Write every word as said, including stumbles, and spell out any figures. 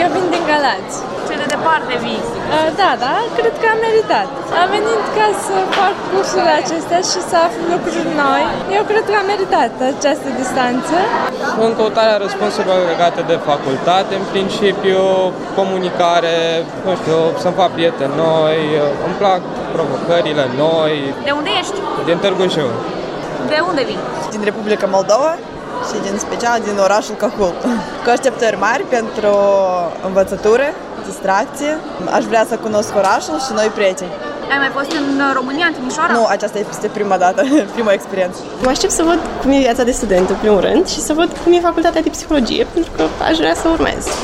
Eu vin din Galați. Ce de departe vii? Uh, da, da, cred că am meritat. Am venit ca să fac cursurile acestea și să aflu lucruri noi. Eu cred că am meritat această distanță. În căutarea răspunsurilor legate de facultate, în principiu, comunicare, nu știu, să-mi fac prieteni noi, îmi plac provocările noi. De unde ești? Din Târgu Jiu. De unde vii? Din Republica Moldova și din special din orașul Cahul. Cu așteptări mari pentru învățătură, distracție. Aș vrea să cunosc orașul și noi prieteni. Ai mai fost în România, în Timișoara? Nu, aceasta este prima dată, prima experiență. Mă aștept să văd cum e viața de student în primul rând și să văd cum e facultatea de psihologie, pentru că aș vrea să urmez.